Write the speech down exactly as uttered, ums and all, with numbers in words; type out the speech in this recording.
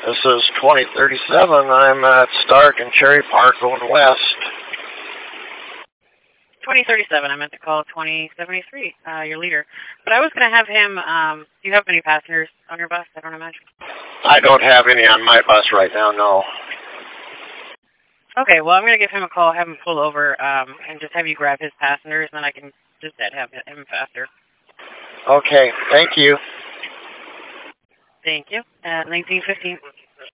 This is twenty thirty-seven. I'm at Stark and Cherry Park going west. twenty thirty-seven. I meant to call twenty seventy-three, uh, your leader. But I was going to have him, um, do you have many passengers on your bus? I don't imagine. I don't have any on my bus right now, no. Okay, well, I'm going to give him a call, have him pull over, um, and just have you grab his passengers, and then I can just have him faster. Okay, thank you. Thank you. At nineteen fifteen.